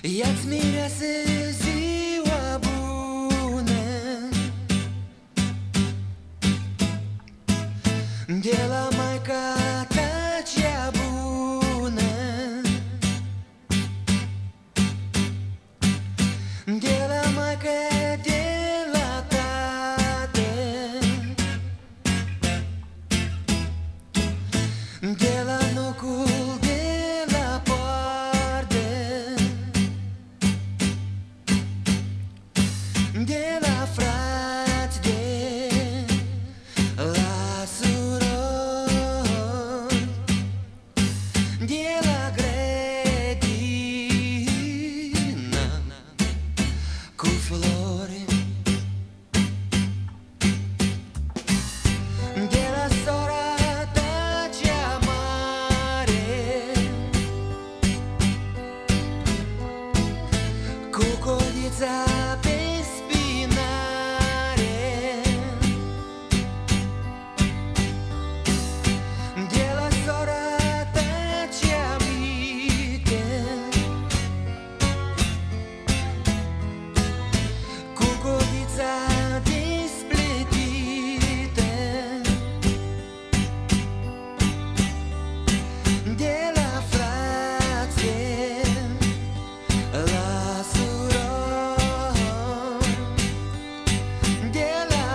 Ia-ți mireasă ziua bună de la maica ta cea bună, de la maica, de la tată, de la nocul, de la poartă, de la frați, de la surori, de la grădină cu flori, de la sora ta cea mare, cu codița pe spinare, de la sora ta cea mică, cu codița despletită, de la frați, la surori, de la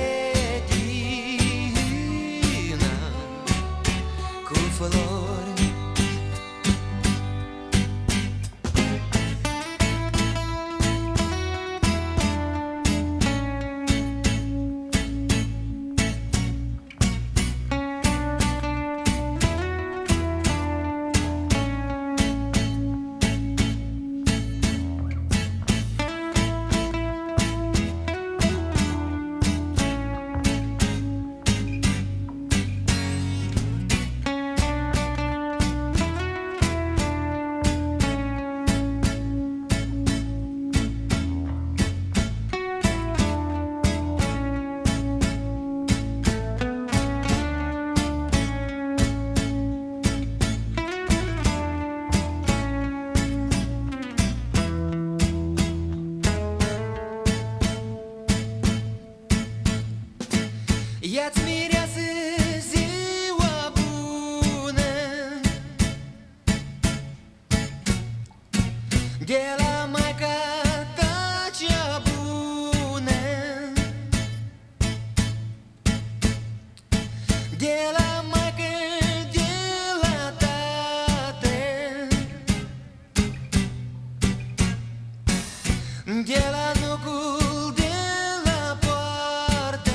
grădină cu flori. Ia-ți mireasă ziua bună de la maica ta cea bună, de la maică, de la tată, de la nucul, de la poartă,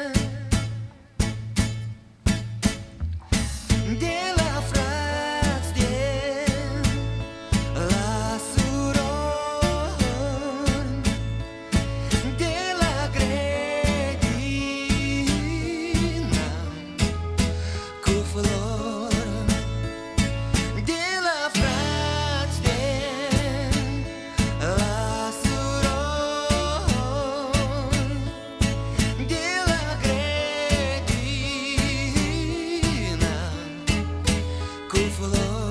de la frați, de la surori, de la grădină cu flori, de la frați, de la surori, de la grădină cu flori.